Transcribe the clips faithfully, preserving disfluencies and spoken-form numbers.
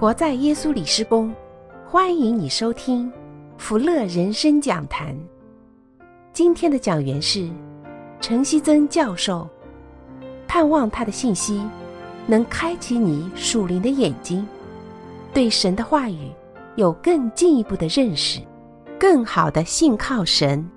活在耶稣里施工，欢迎你收听福乐人生讲坛。今天的讲员是陈希增教授，盼望他的信息能开启你属灵的眼睛，对神的话语有更进一步的认识，更好的信靠神。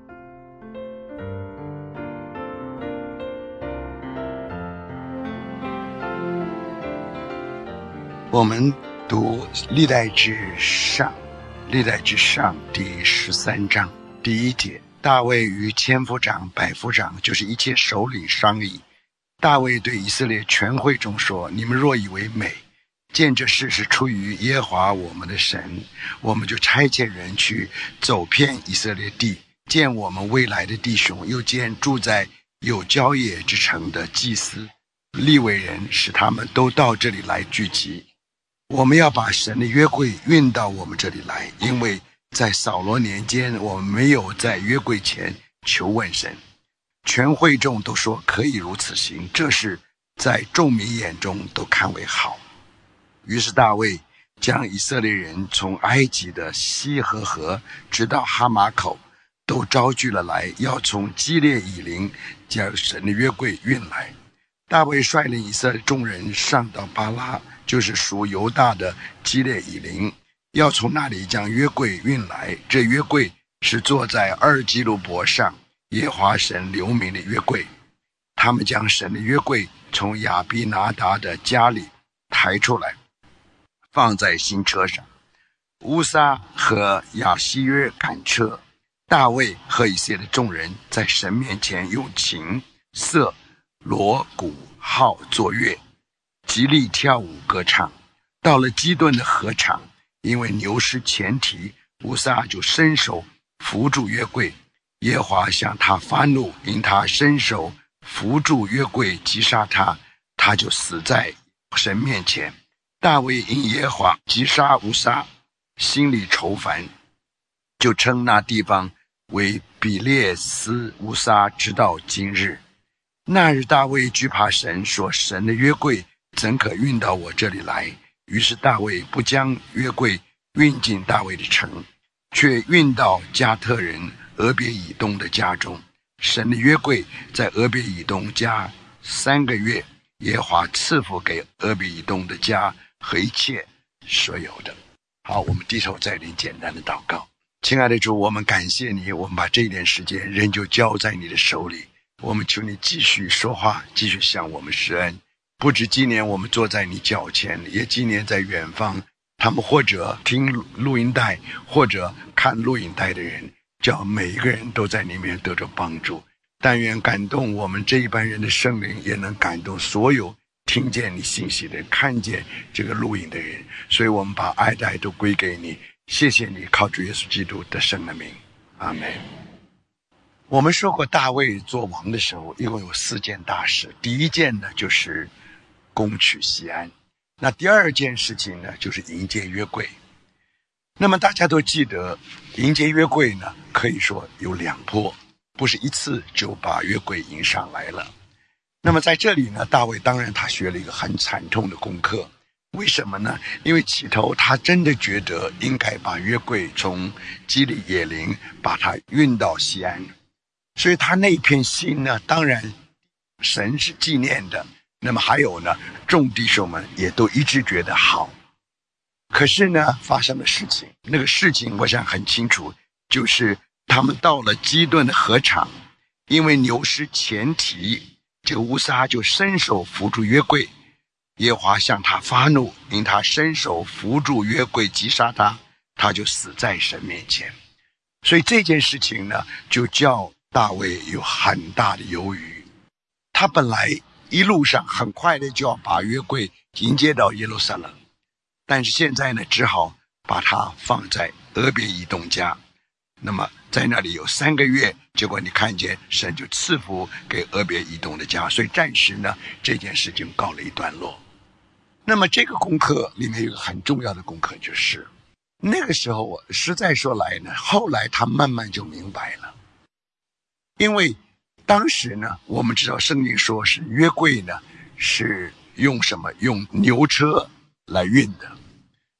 我们读历代志上，历代志上第十三章第一节，大卫与千夫长、百夫长，就是一切首领商议。大卫对以色列全会众说：你们若以为美，见这事是出于耶和华我们的神，我们就差遣人去走遍以色列地，见我们未来的弟兄，又见住在有郊野之城的祭司、利未人，使他们都到这里来聚集。我们要把神的约柜运到我们这里来，因为在扫罗年间，我们没有在约柜前求问神。全会众都说可以如此行，这事在众民眼中都看为好。于是大卫将以色列人从埃及的西河河直到哈马口都招聚了来，要从基列以琳将神的约柜运来。大卫率领以色列众人上到巴拉，就是属犹大的基列以琳，要从那里将约柜运来。这约柜是坐在二基路伯上，耶和华神留名的约柜。他们将神的约柜从亚比拿达的家里抬出来，放在新车上。乌撒和亚西约赶车，大卫和以色列的众人在神面前用琴、瑟、锣、鼓、号作乐，极力跳舞歌唱。到了基顿的禾场，因为牛失前蹄，乌撒就伸手扶住约柜，耶和华向他发怒，因他伸手扶住约柜击杀他，他就死在神面前。大卫因耶和华击杀乌撒，心里愁烦，就称那地方为比列斯乌撒，直到今日。那日大卫惧怕神，说：神的约柜怎可运到我这里来？于是大卫不将约柜运进大卫的城，却运到加特人俄别以东的家中。神的约柜在俄别以东家三个月，耶和华赐福给俄别以东的家和一切所有的。好，我们低头再领简单的祷告。亲爱的主，我们感谢你，我们把这一点时间仍旧交在你的手里。我们求你继续说话，继续向我们施恩。不止今年我们坐在你脚前，也今年在远方，他们或者听录音带，或者看录影带的人，叫每一个人都在里面得着帮助。但愿感动我们这一班人的圣灵，也能感动所有听见你信息的人，看见这个录影的人。所以我们把爱戴都归给你，谢谢你，靠主耶稣基督得胜的名，阿们。我们说过大卫做王的时候一共有四件大事，第一件呢就是攻取西安，那第二件事情呢就是迎接约柜。那么大家都记得迎接约柜呢，可以说有两波，不是一次就把约柜迎上来了。那么在这里呢，大卫当然他学了一个很惨痛的功课。为什么呢？因为起头他真的觉得应该把约柜从基利野林把它运到西安，所以他那片心呢，当然神是纪念的，那么还有呢，众弟兄们也都一直觉得好。可是呢，发生了事情，那个事情我想很清楚，就是他们到了基顿的禾场，因为牛失前蹄，这个乌撒就伸手扶住约柜，耶和华向他发怒，因他伸手扶住约柜击杀他，他就死在神面前。所以这件事情呢，就叫大卫有很大的犹豫。他本来一路上很快的就要把约柜迎接到耶路撒冷，但是现在呢，只好把它放在俄别以东家。那么在那里有三个月，结果你看见神就赐福给俄别以东的家，所以暂时呢这件事情告了一段落。那么这个功课里面有一个很重要的功课，就是那个时候实在说来呢，后来他慢慢就明白了。因为当时呢，我们知道圣经说是约柜呢是用什么？用牛车来运的。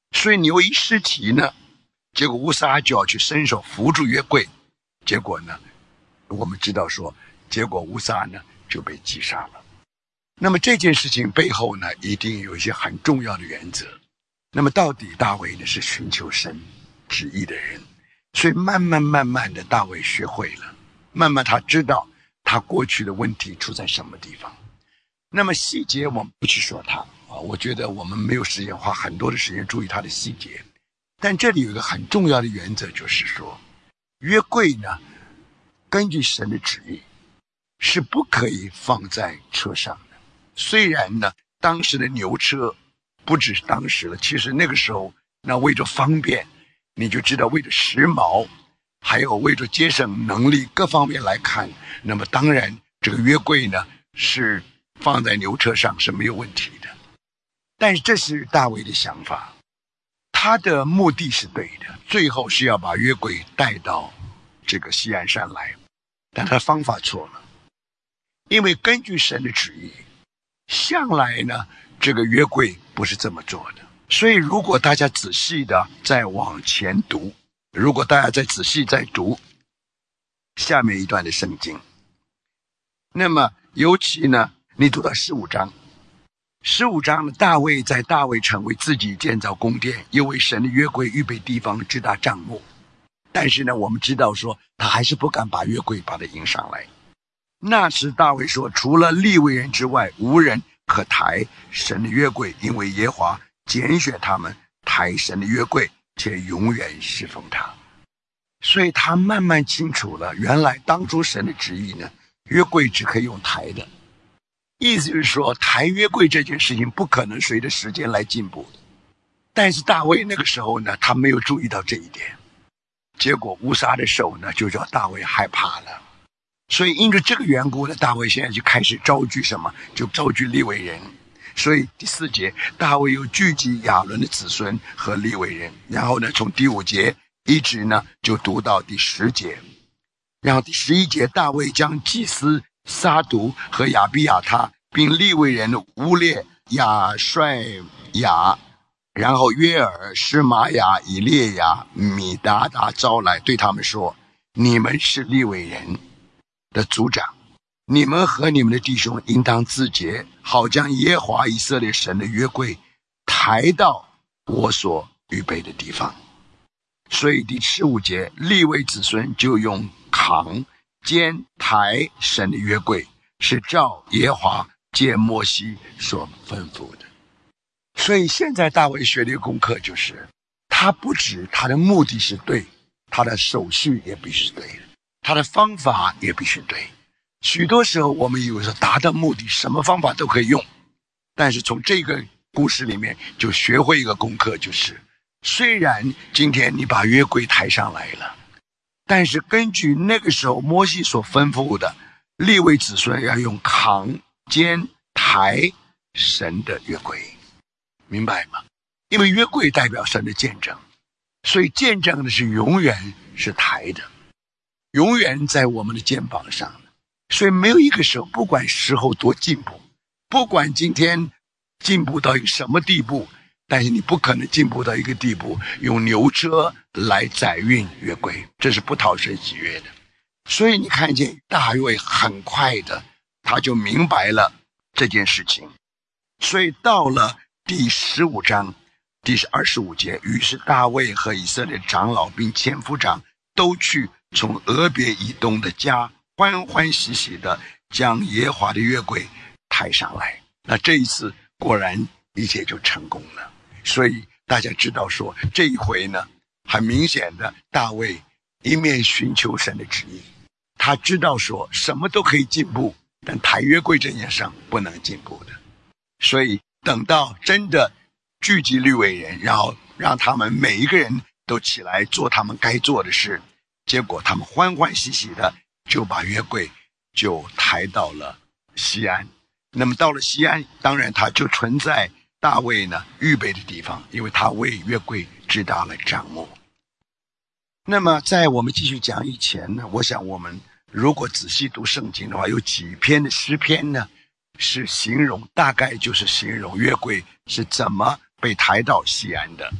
所以牛一失蹄呢，结果乌撒就要去伸手扶住约柜，结果呢，我们知道说，结果乌撒呢就被击杀了。那么这件事情背后呢，一定有一些很重要的原则。那么到底大卫呢是寻求神旨意的人，所以慢慢慢慢的大卫学会了，慢慢他知道他过去的问题出在什么地方。那么细节我们不去说它啊，我觉得我们没有时间花很多的时间注意它的细节。但这里有一个很重要的原则，就是说约柜呢，根据神的旨意是不可以放在车上的。虽然呢当时的牛车不只是当时了，其实那个时候那为着方便，你就知道为着时髦，还有为着节省能力各方面来看，那么当然这个约柜呢是放在牛车上是没有问题的。但是这是大卫的想法，他的目的是对的，最后是要把约柜带到这个锡安山来，但他方法错了。因为根据神的旨意，向来呢这个约柜不是这么做的。所以如果大家仔细的再往前读，如果大家再仔细再读下面一段的圣经，那么尤其呢你读到十五章，十五章呢，大卫在大卫城为自己建造宫殿，又为神的约柜预备地方，支搭帐幕。但是呢，我们知道说，他还是不敢把约柜把它迎上来。那时大卫说，除了利未人之外，无人可抬神的约柜，因为耶和华拣选他们抬神的约柜，且永远侍奉他。所以他慢慢清楚了，原来当初神的旨意呢，约柜只可以用抬的。意思就是说，抬约柜这件事情不可能随着时间来进步的。但是大卫那个时候呢，他没有注意到这一点，结果乌撒的手呢，就叫大卫害怕了。所以因着这个缘故呢，大卫现在就开始招聚什么？就招聚利未人。所以第四节，大卫又聚集亚伦的子孙和利未人。然后呢，从第五节一直呢，就读到第十节。然后第十一节，大卫将祭司撒督和亚比亚他并利未人的乌列、亚帅亚，然后约尔、施玛雅、以列雅、米达达招来，对他们说：你们是利未人的族长，你们和你们的弟兄应当自洁，好将耶和华以色列神的约柜抬到我所预备的地方。所以第十五节，利未子孙就用扛、肩、抬神的约柜，是照耶和华借摩西所吩咐的。所以现在大卫学的一个功课就是，他不止他的目的是对，他的手续也必须是对的，他的方法也必须对。许多时候我们以为说达到目的什么方法都可以用，但是从这个故事里面就学会一个功课，就是虽然今天你把约柜抬上来了，但是根据那个时候摩西所吩咐的，利未子孙要用扛、肩、抬神的约柜，明白吗？因为约柜代表神的见证，所以见证的是永远是抬的，永远在我们的肩膀上的。所以没有一个时候，不管时候多进步，不管今天进步到一个什么地步，但是你不可能进步到一个地步用牛车来载运约柜，这是不讨神喜悦的。所以你看见大卫很快的他就明白了这件事情。所以到了第十五章第二十五节，于是大卫和以色列长老并千夫长都去从俄别以东的家欢欢喜喜的将耶和华的约柜抬上来。那这一次果然一切就成功了。所以大家知道说，这一回呢，很明显的大卫一面寻求神的旨意，他知道说什么都可以进步，但抬约柜这件事上不能进步的。所以等到真的聚集利未人，然后让他们每一个人都起来做他们该做的事，结果他们欢欢喜喜的就把约柜就抬到了锡安。那么到了锡安，当然他就存在大卫呢预备的地方，因为他为约柜支搭了帐幕。那么在我们继续讲以前呢，我想我们如果仔细读圣经的话，有几篇的诗篇呢是形容，大概就是形容约柜是怎么被抬到锡安的。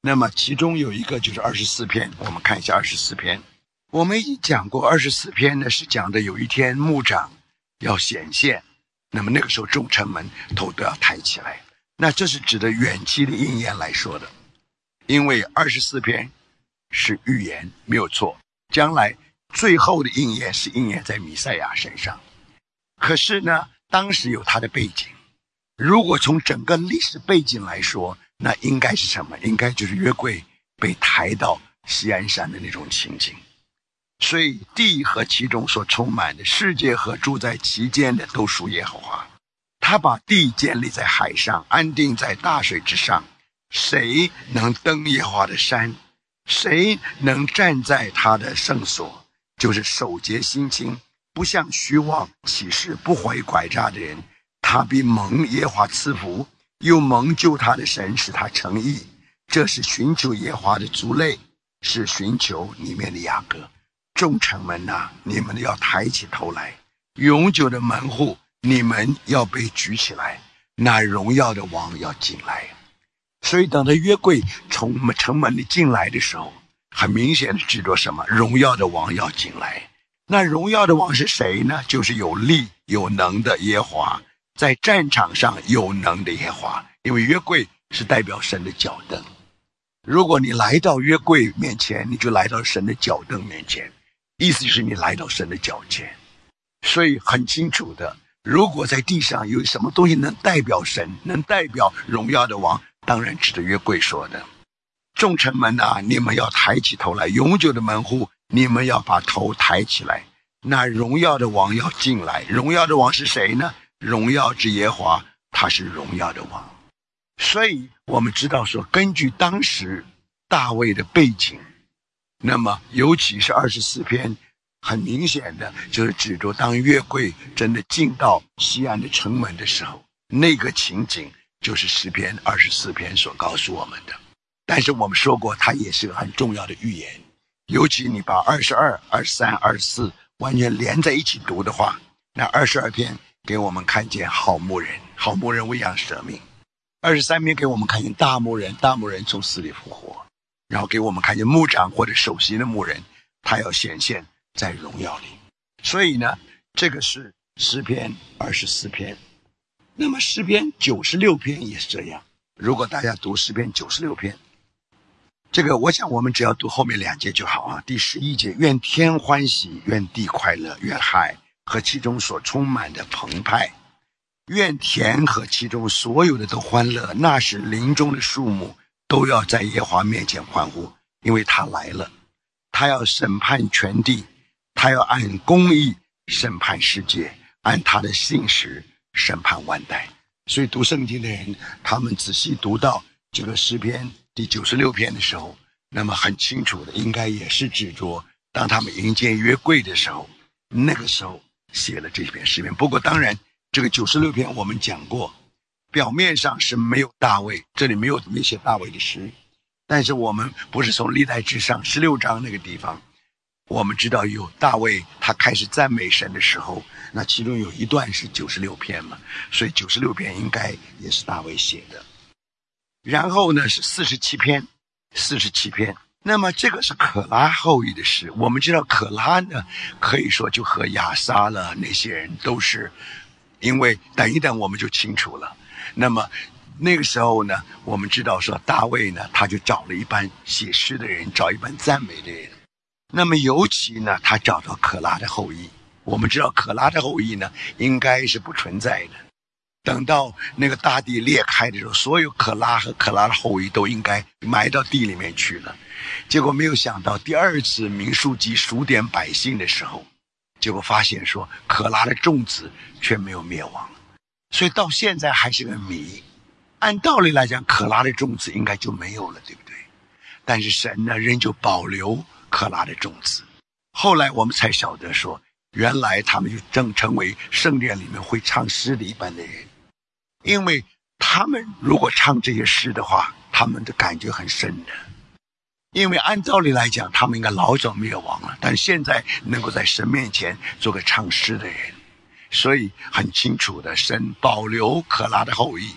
那么其中有一个就是二十四篇，我们看一下二十四篇。我们已经讲过二十四篇呢，是讲的有一天牧长要显现，那么那个时候众城门头都要抬起来，那这是指的远期的应验来说的。因为二十四篇是预言，没有错，将来最后的应验是应验在弥赛亚身上。可是呢，当时有他的背景，如果从整个历史背景来说，那应该是什么？应该就是约柜被抬到锡安山的那种情景。所以地和其中所充满的，世界和住在其间的，都属耶和华。他把地建立在海上，安定在大水之上。谁能登耶和华的山？谁能站在他的圣所？就是守节心清，不向虚妄起誓，不怀拐诈的人。他必蒙耶和华赐福，又蒙救他的神使他成义。这是寻求耶和华的族类，是寻求里面的雅各。众城门啊，你们要抬起头来，永久的门户，你们要被举起来，那荣耀的王要进来。所以等到约柜从城门里进来的时候，很明显的指着什么？荣耀的王要进来。那荣耀的王是谁呢？就是有力有能的耶和华，在战场上有能的耶和华。因为约柜是代表神的脚凳，如果你来到约柜面前，你就来到神的脚凳面前，意思就是你来到神的脚前。所以很清楚的，如果在地上有什么东西能代表神，能代表荣耀的王，当然指着约柜说的。众城门啊，你们要抬起头来，永久的门户，你们要把头抬起来，那荣耀的王要进来。荣耀的王是谁呢？荣耀之耶和华，他是荣耀的王。所以我们知道说，根据当时大卫的背景，那么尤其是二十四篇，很明显的就是指着当约柜真的进到西安的城门的时候，那个情景就是诗篇二十四篇所告诉我们的。但是我们说过，它也是个很重要的预言，尤其你把二十二、二十三、二十四完全连在一起读的话，那二十二篇给我们看见好牧人，好牧人为羊舍命；二十三篇给我们看见大牧人，大牧人从死里复活；然后给我们看见牧长或者首席的牧人，他要显现在荣耀里。所以呢，这个是诗篇二十四篇。那么诗篇九十六篇也是这样。如果大家读诗篇九十六篇，这个我想我们只要读后面两节就好啊。第十一节，愿天欢喜，愿地快乐，愿海和其中所充满的澎湃，愿田和其中所有的都欢乐。那时林中的树木都要在耶和华面前欢呼，因为他来了，他要审判全地，他要按公义审判世界，按他的信实审判万代。所以读圣经的人，他们仔细读到这个诗篇第九十六篇的时候，那么很清楚的应该也是指着当他们迎接约柜的时候，那个时候写了这篇诗篇。不过当然这个九十六篇我们讲过，表面上是没有大卫，这里没有没写大卫的诗，但是我们不是从历代志上十六章那个地方，我们知道有大卫他开始赞美神的时候，那其中有一段是九十六篇嘛，所以九十六篇应该也是大卫写的。然后呢是四十七篇，四十七篇。那么这个是可拉后裔的诗。我们知道可拉呢，可以说就和亚撒了那些人都是，因为等一等我们就清楚了。那么那个时候呢，我们知道说大卫呢，他就找了一班写诗的人，找一班赞美的人。那么尤其呢，他找到可拉的后裔。我们知道可拉的后裔呢，应该是不存在的。等到那个大地裂开的时候，所有可拉和可拉的后裔都应该埋到地里面去了。结果没有想到第二次民数记数点百姓的时候，结果发现说可拉的众子却没有灭亡，所以到现在还是个谜。按道理来讲，可拉的众子应该就没有了，对不对？但是神呢，仍旧保留可拉的众子。后来我们才晓得说，原来他们就正成为圣殿里面会唱诗的一般的人。因为他们如果唱这些诗的话，他们的感觉很深的。因为按道理来讲，他们应该老早灭亡了，但现在能够在神面前做个唱诗的人，所以很清楚的，神保留可拉的后裔，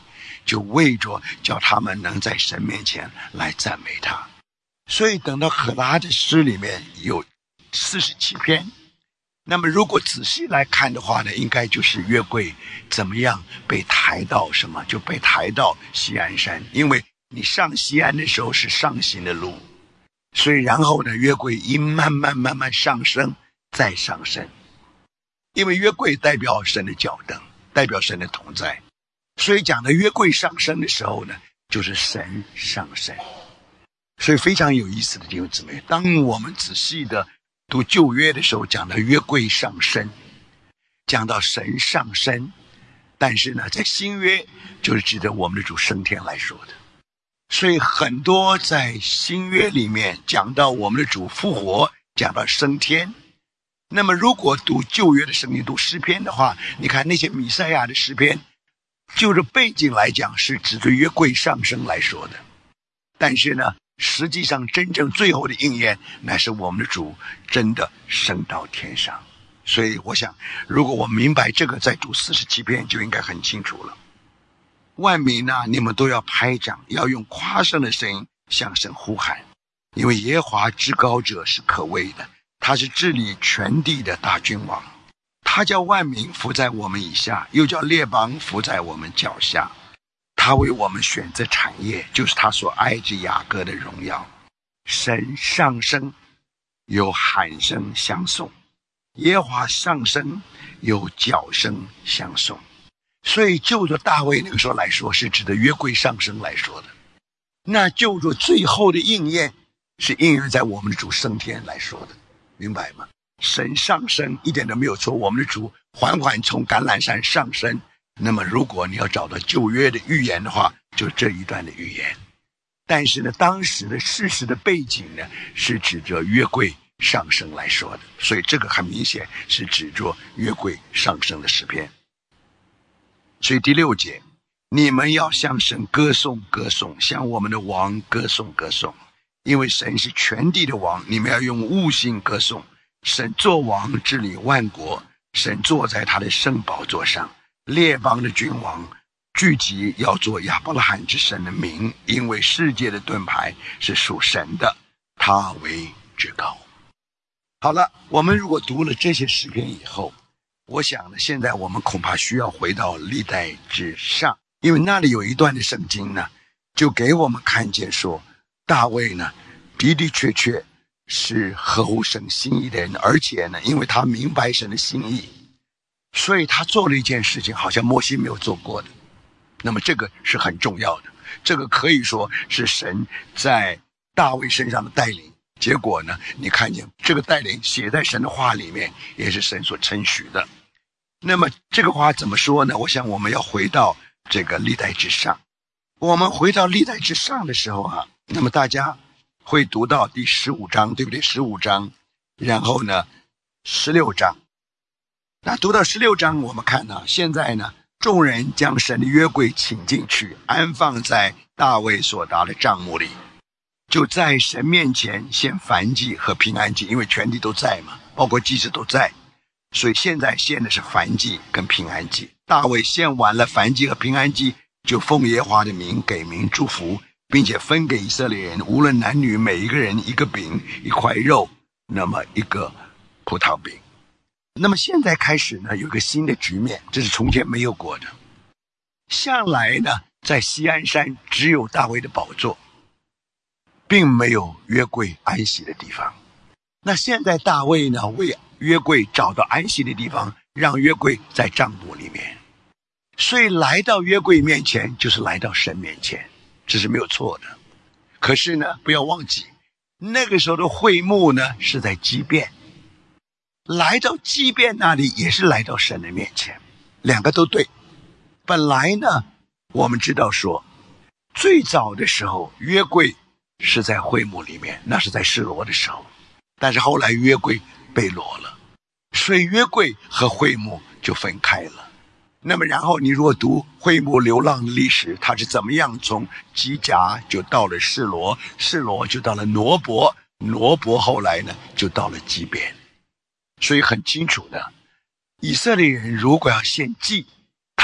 就为着叫他们能在神面前来赞美他。所以等到可拉的诗里面有四十七篇，那么如果仔细来看的话呢，应该就是约柜怎么样被抬到什么，就被抬到锡安山。因为你上锡安的时候是上行的路，所以然后呢，约柜一慢慢慢慢上升，再上升。因为约柜代表神的脚凳，代表神的同在，所以讲的约柜上升的时候呢，就是神上升。所以非常有意思的弟兄姊妹，当我们仔细的读旧约的时候，讲到约柜上升，讲到神上升，但是呢，在新约就是指着我们的主升天来说的。所以很多在新约里面讲到我们的主复活，讲到升天。那么如果读旧约的圣经，读诗篇的话，你看那些弥赛亚的诗篇，就着背景来讲是指着约柜上升来说的。但是呢，实际上真正最后的应验，乃是我们的主真的升到天上。所以我想，如果我明白这个，在读四十七篇就应该很清楚了。万民啊，你们都要拍掌，要用夸胜的声音向神呼喊，因为耶和华至高者是可畏的，他是治理全地的大君王。他叫万民伏在我们以下，又叫列邦伏在我们脚下。他为我们选择产业，就是他所爱之雅各的荣耀。神上升，有喊声相送；耶和华上升，有角声相送。所以就着大卫那个时候来说，是指的约柜上升来说的。那就着最后的应验，是应验在我们的主升天来说的，明白吗？神上升一点都没有错，我们的主缓缓从橄榄山上升。那么如果你要找到旧约的预言的话，就这一段的预言。但是呢，当时的事实的背景呢，是指着约柜上升来说的，所以这个很明显是指着约柜上升的诗篇。所以第六节，你们要向神歌颂歌颂，向我们的王歌颂歌颂，因为神是全地的王，你们要用悟性歌颂。神作王治理万国，神坐在他的圣宝座上，列邦的君王聚集要做亚伯拉罕之神的名，因为世界的盾牌是属神的，他为至高。好了，我们如果读了这些诗篇以后，我想呢，现在我们恐怕需要回到历代之上，因为那里有一段的圣经呢，就给我们看见说，大卫呢的的确确是合乎神心意的人，而且呢，因为他明白神的心意，所以他做了一件事情，好像摩西没有做过的。那么这个是很重要的，这个可以说是神在大卫身上的带领。结果呢，你看见这个带领写在神的话里面，也是神所称许的。那么这个话怎么说呢？我想我们要回到这个历代之上。我们回到历代之上的时候啊，那么大家会读到第十五章，对不对？十五章，然后呢十六章。那读到十六章，我们看呢，现在呢，众人将神的约柜请进去，安放在大卫所搭的帐幕里，就在神面前献燔祭和平安祭，因为全地都在嘛，包括祭司都在，所以现在献的是燔祭跟平安祭。大卫献完了燔祭和平安祭，就奉耶和华的名给民祝福，并且分给以色列人，无论男女，每一个人一个饼，一块肉，那么一个葡萄饼。那么现在开始呢，有个新的局面，这是从前没有过的。向来呢，在锡安山只有大卫的宝座，并没有约柜安息的地方。那现在大卫呢，为约柜找到安息的地方，让约柜在帐幕里面。所以来到约柜面前，就是来到神面前，这是没有错的。可是呢，不要忘记，那个时候的会幕呢，是在基遍。来到基遍那里，也是来到神的面前，两个都对。本来呢，我们知道说，最早的时候，约柜是在会幕里面，那是在示罗的时候，但是后来约柜被掳了，所以约柜和会幕就分开了。那么然后你如果读会幕流浪的历史，它是怎么样从基甲就到了示罗，示罗就到了挪伯，挪伯后来呢就到了基遍。所以很清楚的，以色列人如果要献祭，他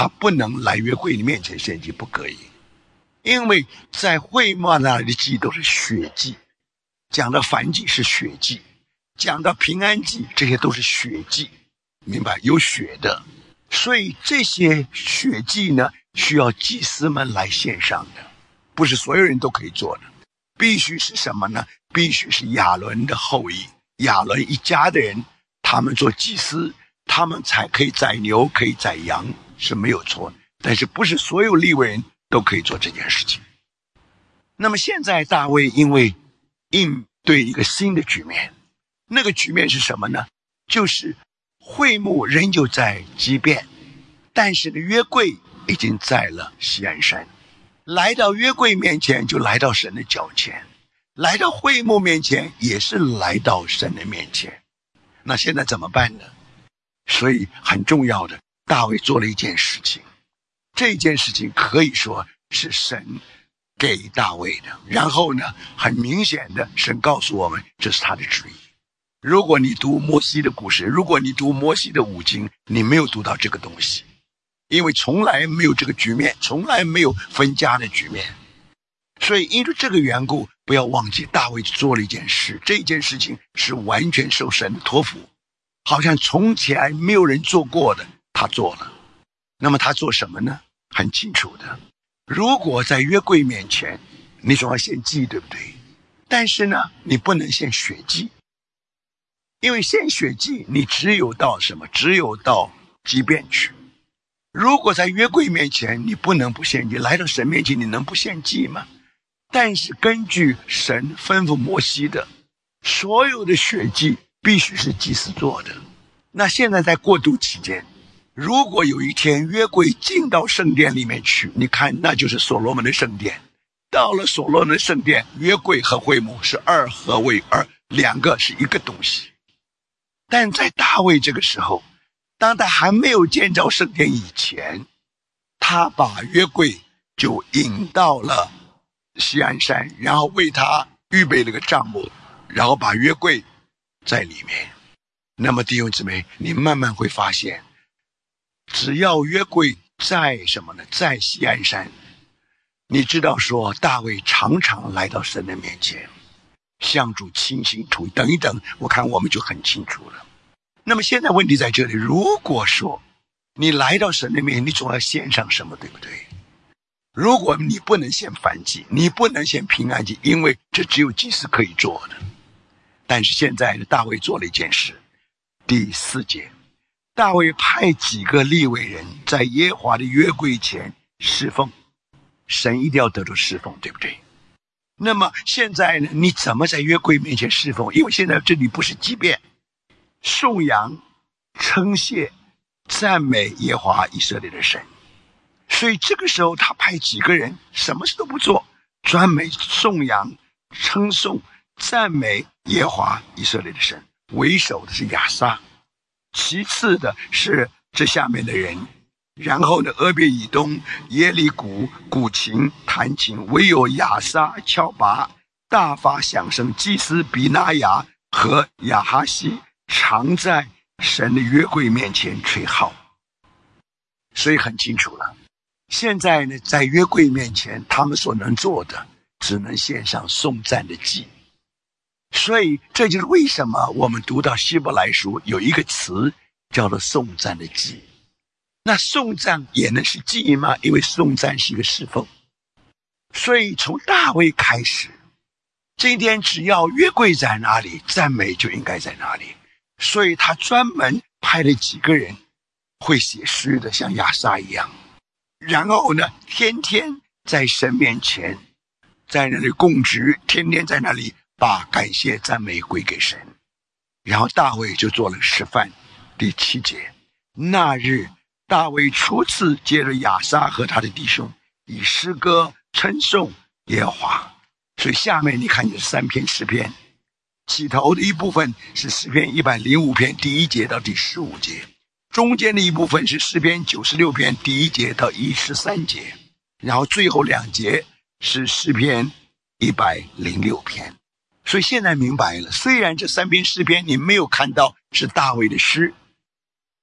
他不能来约柜的面前献祭，不可以。因为在会幕那里的祭都是血祭，讲到燔祭是血祭，讲到平安祭这些都是血祭，明白？有血的，所以这些血祭呢，需要祭司们来献上的，不是所有人都可以做的。必须是什么呢？必须是亚伦的后裔，亚伦一家的人，他们做祭司，他们才可以宰牛，可以宰羊，是没有错的。但是不是所有利未人都可以做这件事情。那么现在大卫因为应对一个新的局面，那个局面是什么呢？就是会幕仍旧在基遍，但是呢，约柜已经在了锡安山。来到约柜面前，就来到神的脚前；来到会幕面前，也是来到神的面前。那现在怎么办呢？所以很重要的，大卫做了一件事情，这件事情可以说是神给大卫的。然后呢，很明显的，神告诉我们，这是他的旨意。如果你读摩西的故事，如果你读摩西的五经，你没有读到这个东西，因为从来没有这个局面，从来没有分家的局面。所以因为这个缘故，不要忘记大卫做了一件事，这件事情是完全受神的托付，好像从前没有人做过的，他做了。那么他做什么呢？很清楚的，如果在约柜面前，你总要献祭，对不对？但是呢，你不能献血祭，因为献血祭你只有到什么？只有到基遍去。如果在约柜面前，你不能不献祭，来到神面前，你能不献祭吗？但是根据神吩咐摩西的，所有的血祭必须是祭司做的。那现在在过渡期间，如果有一天约柜进到圣殿里面去，你看那就是所罗门的圣殿。到了所罗门的圣殿，约柜和会幕是二合为二，两个是一个东西。但在大卫这个时候，当他还没有建造圣殿以前，他把约柜就引到了锡安山，然后为他预备了个帐幕，然后把约柜在里面。那么弟兄姊妹，你慢慢会发现，只要约柜在什么呢？在锡安山，你知道说大卫常常来到神的面前，向主倾心吐意，等一等，我看我们就很清楚了。那么现在问题在这里，如果说你来到神的面前，你总要献上什么，对不对？如果你不能献燔祭，你不能献平安祭，因为这只有祭司可以做的。但是现在大卫做了一件事，第四节，大卫派几个利未人在耶和华的约柜前侍奉，神一定要得到侍奉，对不对？那么现在呢，你怎么在约柜面前侍奉？因为现在这里不是祭遍，颂扬、称谢、赞美耶和华以色列的神。所以这个时候他派几个人什么事都不做，专门颂扬、称颂、赞美耶和华以色列的神。为首的是亚撒，其次的是这下面的人，然后呢，俄别以东、耶利古、古琴、弹琴，唯有亚撒敲拔，大发响声。祭司比拿雅和亚哈西常在神的约柜面前吹号。所以很清楚了，现在呢，在约柜面前，他们所能做的只能献上颂赞的祭。所以这就是为什么我们读到希伯来书有一个词叫做颂赞的祭。那颂赞也能是祭吗？因为颂赞是一个侍奉。所以从大卫开始，这一天只要约柜在哪里，赞美就应该在哪里。所以他专门派了几个人会写诗的，像亚撒一样，然后呢，天天在神面前在那里供职，天天在那里把感谢赞美归给神。然后大卫就做了示范。第七节，那日大卫初次接着亚撒和他的弟兄，以诗歌称颂耶和华。所以下面你看有三篇诗篇，起头的一部分是诗篇一百零五篇第一节到第十五节，中间的一部分是诗篇九十六篇第一节到一十三节，然后最后两节是诗篇一百零六篇。所以现在明白了，虽然这三篇诗篇你没有看到是大卫的诗，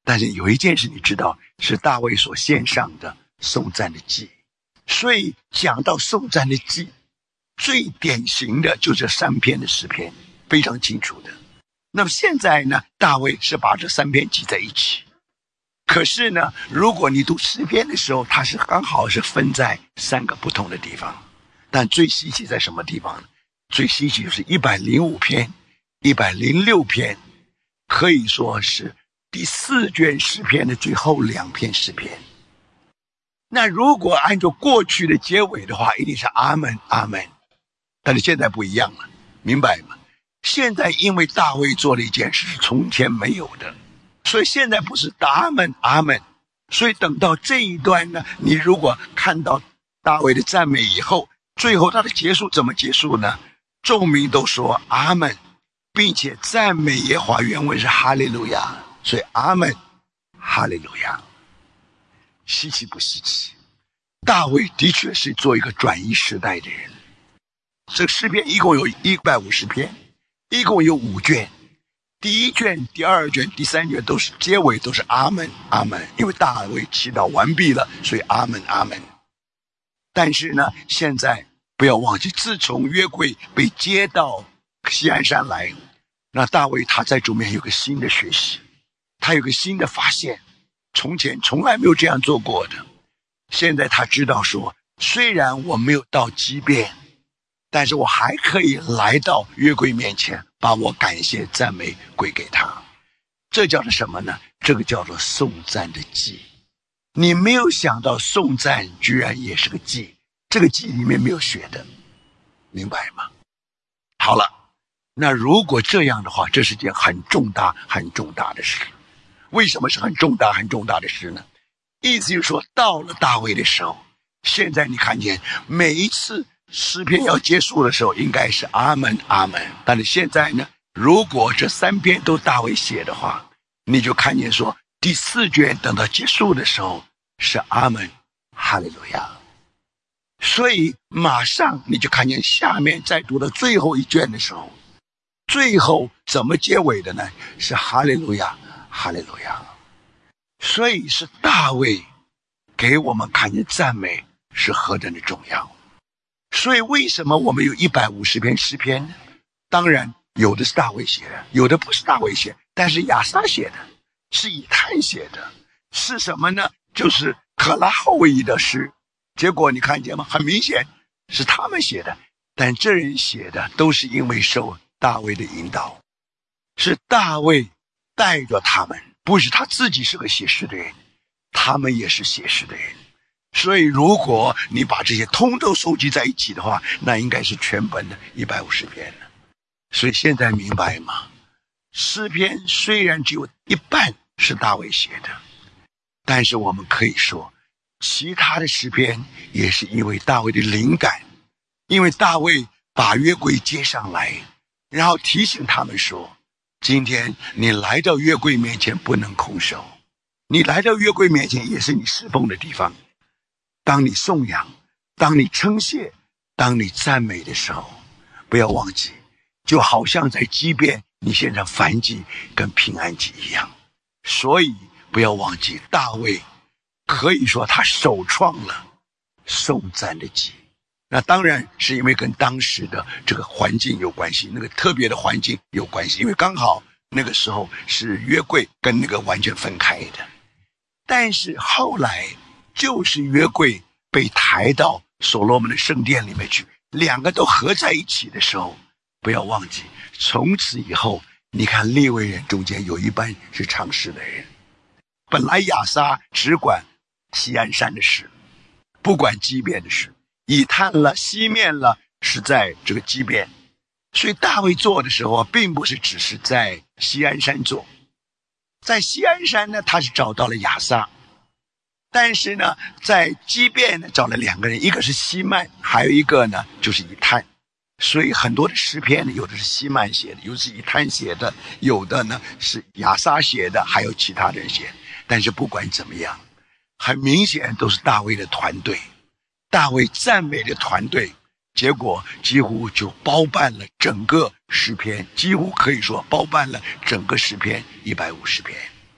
但是有一件事你知道，是大卫所献上的颂赞的祭。所以讲到颂赞的祭，最典型的就是三篇的诗篇，非常清楚的。那么现在呢，大卫是把这三篇记在一起。可是呢，如果你读诗篇的时候，它是刚好是分在三个不同的地方。但最稀奇在什么地方呢？最稀奇就是一百零五篇、一百零六篇，可以说是第四卷诗篇的最后两篇诗篇。那如果按照过去的结尾的话，一定是阿们阿们。但是现在不一样了，明白吗？现在因为大卫做了一件事是从前没有的，所以现在不是阿们阿们。所以等到这一段呢，你如果看到大卫的赞美以后，最后他的结束怎么结束呢？众民都说阿们，并且赞美耶和华，原文是哈利路亚。所以阿们哈利路亚。稀奇不稀奇？大卫的确是做一个转移时代的人。这个诗篇一共有一百五十篇，一共有五卷，第一卷、第二卷、第三卷都是结尾都是阿们阿们，因为大卫祈祷完毕了，所以阿们阿们。但是呢，现在不要忘记，自从约柜被接到锡安山来，那大卫他在主面有个新的学习，他有个新的发现，从前从来没有这样做过的。现在他知道说，虽然我没有到基遍，但是我还可以来到约柜面前，把我感谢赞美归给他。这叫做什么呢？这个叫做颂赞的祭。你没有想到颂赞居然也是个祭，这个祭里面没有血的，明白吗？好了，那如果这样的话，这是件很重大很重大的事。为什么是很重大很重大的事呢？意思就是说，到了大卫的时候，现在你看见每一次诗篇要结束的时候应该是阿们阿们，但是现在呢，如果这三篇都大卫写的话，你就看见说第四卷等到结束的时候是阿们哈利路亚。所以马上你就看见下面再读到最后一卷的时候，最后怎么结尾的呢？是哈利路亚哈利路亚。所以是大卫给我们看见赞美是何等的重要。所以为什么我们有一百五十篇诗篇呢？当然有的是大卫写的，有的不是大卫写，但是亚撒写的，是以探写的，是什么呢？就是可拉后裔的诗。结果你看见吗？很明显是他们写的，但这人写的都是因为受大卫的引导，是大卫带着他们，不是他自己是个写诗的人，他们也是写诗的人。所以如果你把这些通都收集在一起的话，那应该是全本的一百五十篇了。所以现在明白吗？诗篇虽然只有一半是大卫写的，但是我们可以说其他的诗篇也是因为大卫的灵感，因为大卫把约柜接上来，然后提醒他们说，今天你来到约柜面前不能空手，你来到约柜面前也是你侍奉的地方。当你颂扬，当你称谢，当你赞美的时候，不要忘记，就好像在基遍你献上燔祭跟平安祭一样。所以不要忘记，大卫可以说他首创了颂赞的祭。那当然是因为跟当时的这个环境有关系，那个特别的环境有关系，因为刚好那个时候是约柜跟那个完全分开的。但是后来就是约柜被抬到所罗门的圣殿里面去，两个都合在一起的时候，不要忘记，从此以后你看利未人中间有一半是唱诗的人。本来亚撒只管锡安山的事，不管基遍的事，以探了西面了是在这个基遍，所以大卫做的时候并不是只是在锡安山做，在锡安山呢他是找到了亚撒，但是呢在基遍呢找了两个人，一个是西曼，还有一个呢就是以探。所以很多的诗篇呢，有的是西曼写的，有的是以探写的，有的呢是亚撒写的，还有其他人写的。但是不管怎么样，很明显都是大卫的团队，大卫赞美的团队，结果几乎就包办了整个诗篇，几乎可以说包办了整个诗篇一百五十篇。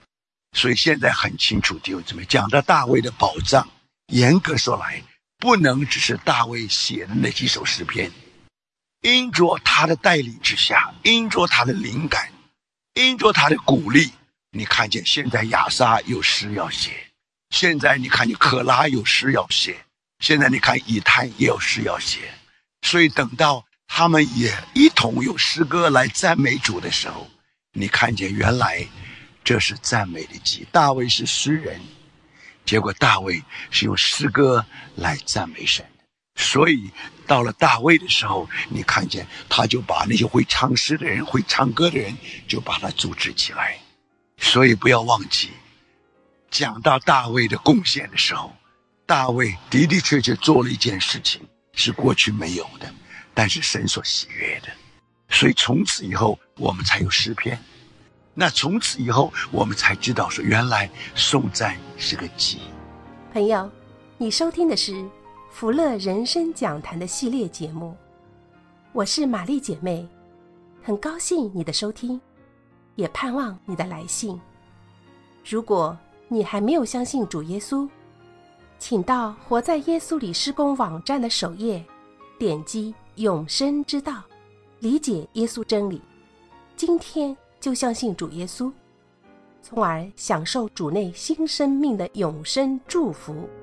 所以现在很清楚，弟兄姊妹，讲到大卫的宝藏，严格说来，不能只是大卫写的那几首诗篇，因着他的带领之下，因着他的灵感，因着他的鼓励，你看见现在亚撒有诗要写，现在你看见可拉有诗要写，现在你看以太也有诗要写，所以等到他们也一同有诗歌来赞美主的时候，你看见原来这是赞美的祭。大卫是诗人，结果大卫是用诗歌来赞美神，所以到了大卫的时候，你看见他就把那些会唱诗的人，会唱歌的人，就把他组织起来。所以不要忘记，讲到大卫的贡献的时候，大卫的的确确做了一件事情，是过去没有的，但是神所喜悦的。所以从此以后我们才有诗篇，那从此以后我们才知道说，原来颂赞是个祭。 朋友，你收听的是福乐人生讲坛的系列节目，我是玛丽姐妹，很高兴你的收听，也盼望你的来信。如果你还没有相信主耶稣，请到活在耶稣里施工网站的首页，点击永生之道，理解耶稣真理，今天就相信主耶稣，从而享受主内新生命的永生祝福。